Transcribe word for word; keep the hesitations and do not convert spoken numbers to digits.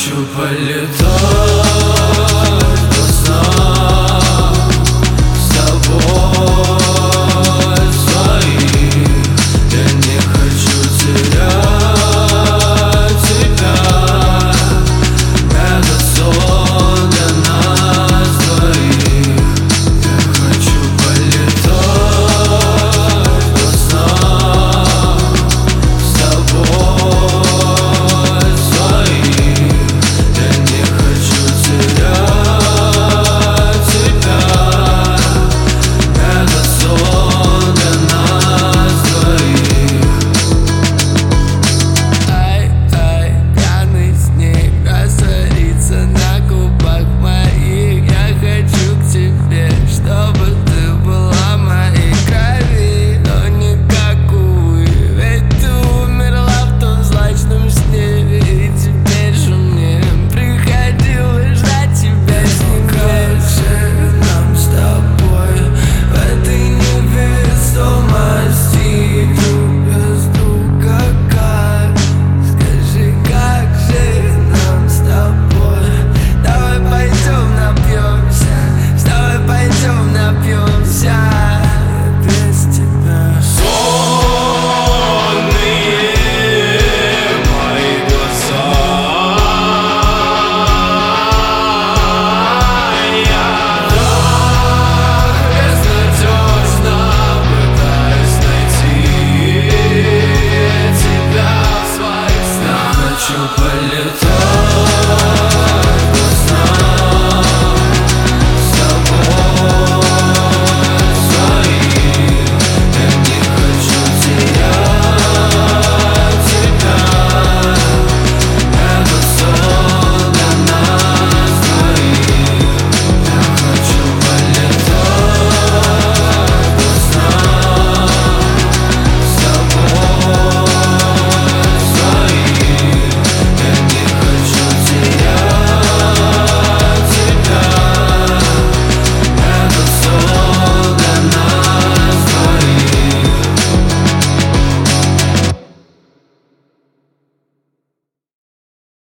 хочу полетать до сна с тобой своим. Я не хочу терять тебя. Это сон для нас двоих. Я хочу полетать до сна с тобой своим. Я не хочу терять тебя. Это сон для нас двоих. Ай, ай, пьяный снег растворится на губах моих. Я хочу к тебе, чтобы ты была моей крови, но не какую. Ведь ты умерла в том злачном сне, и теперь же мне приходилось ждать тебя с ним. Как же нам с тобой в этой невесомости друг без друга, как? Скажи, как же нам с тобой? Давай пойдем напьемся, давай пойдем напьемся без тебя. Сонные мои глаза, я так безнадежно пытаюсь найти тебя в своих снах. Хочу полетать